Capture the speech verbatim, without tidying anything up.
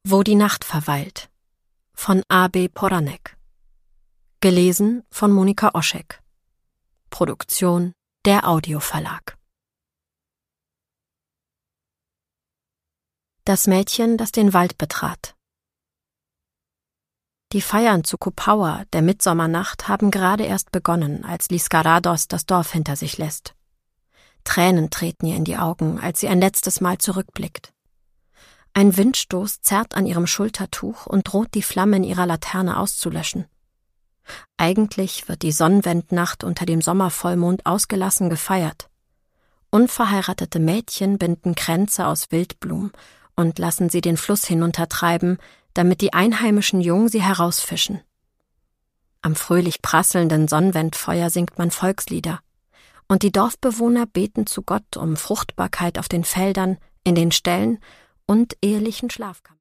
Wo die Nacht verweilt von A B Poranek. Gelesen von Monika Oschek. Produktion der Audioverlag. Das Mädchen, das den Wald betrat. Die Feiern zu Kupaua, der Mitsommernacht, haben gerade erst begonnen, als Liskarados das Dorf hinter sich lässt. Tränen treten ihr in die Augen, als sie ein letztes Mal zurückblickt. Ein Windstoß zerrt an ihrem Schultertuch und droht die Flamme in ihrer Laterne auszulöschen. Eigentlich wird die Sonnenwendnacht unter dem Sommervollmond ausgelassen gefeiert. Unverheiratete Mädchen binden Kränze aus Wildblumen und lassen sie den Fluss hinuntertreiben, damit die einheimischen Jungen sie herausfischen. Am fröhlich prasselnden Sonnenwendfeuer singt man Volkslieder, und die Dorfbewohner beten zu Gott um Fruchtbarkeit auf den Feldern, in den Ställen und ehelichen Schlafkammern.